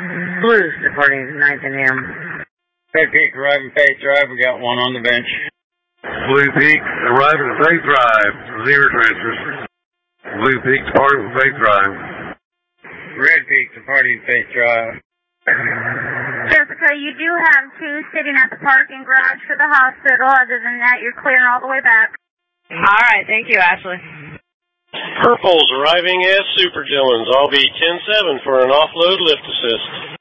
Blues departing 9th and M. Red Peak arriving Faith Drive. We got one on the bench. Blue Peak arriving at Faith Drive. 0 transfers. Blue Peak departing from Faith Drive. Red Peak departing Faith Drive. Jessica, you do have 2 sitting at the parking garage for the hospital. Other than that, you're clear all the way back. All right, thank you, Ashley. Purple's arriving as Super Dillons. I'll be 10-7 for an offload lift assist.